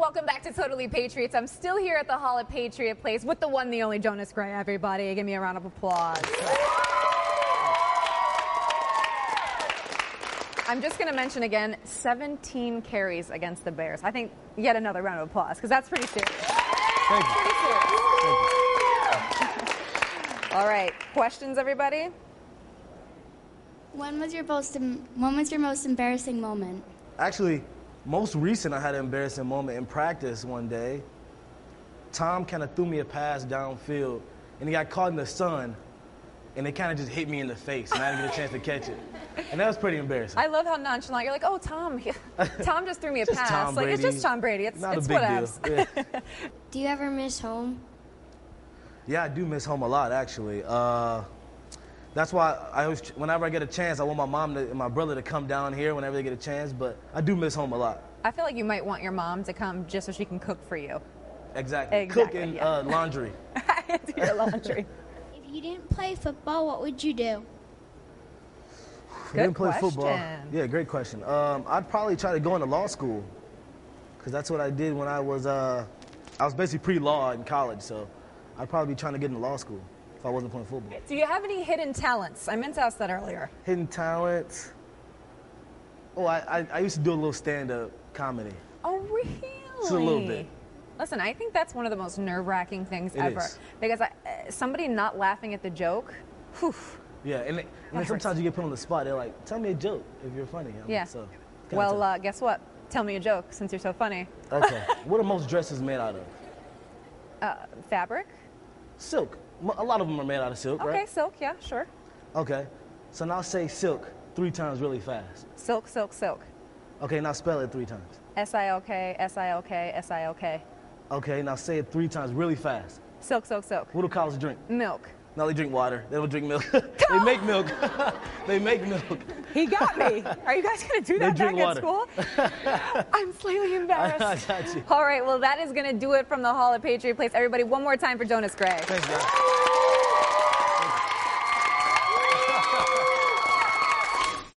Welcome back to Totally Patriots. I'm still here at the Hall of Patriot Place with the one, the only Jonas Gray, everybody. Give me a round of applause. I'm just going to mention again, 17 carries against the Bears. I think yet another round of applause, because that's pretty serious. Thank you. Pretty serious. Thank you. All right, questions, everybody? When was your most embarrassing moment? Actually, most recent, I had an embarrassing moment in practice one day. Tom kind of threw me a pass downfield, and he got caught in the sun, and it kind of just hit me in the face, and I didn't get a chance to catch it. And that was pretty embarrassing. I love how nonchalant you're like, oh, Tom just threw me a pass. Tom Like, Brady. it's just Tom Brady. It's Not a big whatevs. deal. Yeah. Do you ever miss home? Yeah, I do miss home a lot, actually. That's why I always, whenever I get a chance, I want my mom and my brother to come down here whenever they get a chance, but I do miss home a lot. I feel like you might want your mom to come just so she can cook for you. Exactly. Cook and yeah. laundry. Do your laundry. If you didn't play football, what would you do? I didn't play question. football. Yeah, great question. I'd probably try to go into law school, because that's what I did when I was basically pre-law in college, so I'd probably be trying to get into law school if I wasn't playing football. Do you have any hidden talents? I meant to ask that earlier. Hidden talents? Oh, I used to do a little stand-up comedy. Oh, really? Just a little bit. Listen, I think that's one of the most nerve-wracking things ever. Is. Because somebody not laughing at the joke, whew. Yeah, and then sometimes you get put on the spot. They're like, tell me a joke if you're funny. Yeah. So, Well, guess what? Tell me a joke since you're so funny. Okay. What are most dresses made out of? Fabric? Silk. A lot of them are made out of silk, Okay, right? silk, yeah, sure. Okay. So now say silk 3 times really fast. Silk, silk, silk. Okay, now spell it 3 times. S-I-L-K, S-I-L-K, S-I-L-K. Okay, now say it 3 times really fast. Silk, silk, silk. What do cows drink? Milk. No, they drink water. They don't drink milk. They make milk. They make milk. He got me. Are you guys going to do that drink back water. at school? I'm slightly embarrassed. I got you. All right, well, that is going to do it from the Hall of Patriot Place. Everybody, one more time for Jonas Gray. Thanks, guys.